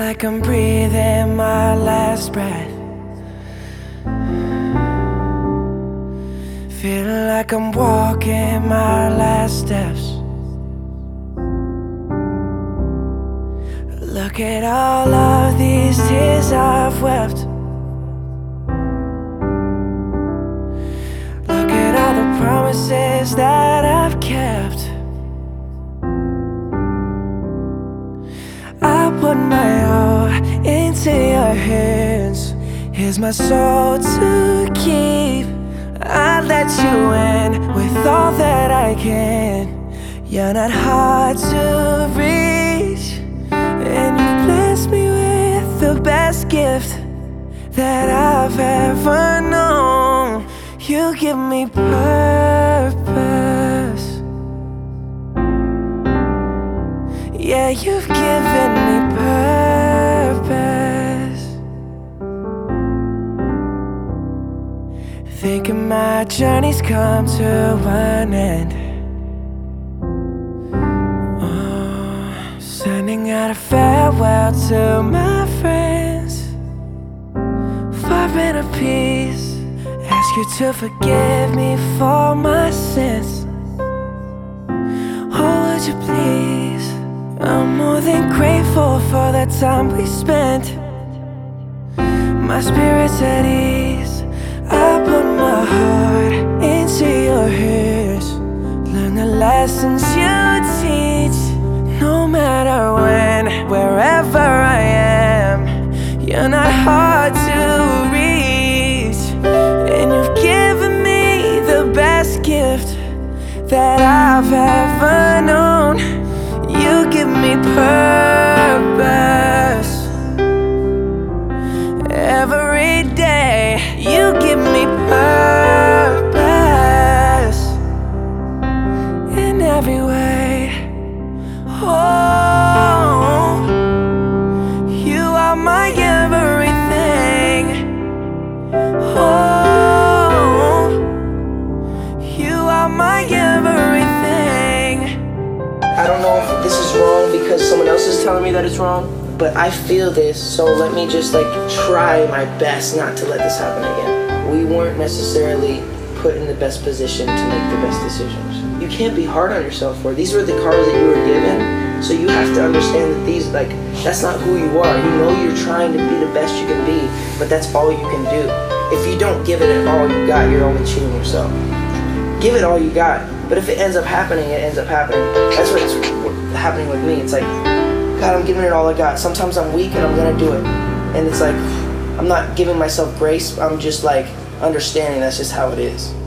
like I'm breathing my last breath. Feeling like I'm walking my last steps. Look at all of these tears I've wept. Look at all the promises that I've kept. I put my all into your hands. Here's my soul to keep. I let you in with all that I can. You're not hard to reach, and you've blessed me with the best gift that I've ever known. You give me purpose. Yeah, you've given me purpose. Thinking my journey's come to an end. Sending out a farewell to my friends. Far in a peace. Ask you to forgive me for my sins. Oh, would you please? I'm more than grateful for the time we spent. My spirit's at ease. I put my heart into your hands. Learn the lessons you teach. No matter when, wherever I am, you're not hard to reach. And you've given me the best gift that I've ever known. You give me purpose. Every day you give me purpose. In every way. Oh, you are my everything. Oh, you are my everything. I don't know if this is wrong because someone else is telling me that it's wrong, but I feel this, so let me just try my best not to let this happen again. We weren't necessarily put in the best position to make the best decisions. You can't be hard on yourself for it. These were the cards that you were given, so you have to understand that these, that's not who you are. You know you're trying to be the best you can be, but that's all you can do. If you don't give it all you got, you're only cheating yourself. Give it all you got, but if it ends up happening, it ends up happening. That's what's happening with me. It's like, God, I'm giving it all I got. Sometimes I'm weak and I'm gonna do it. And it's like, I'm not giving myself grace, I'm just understanding that's just how it is.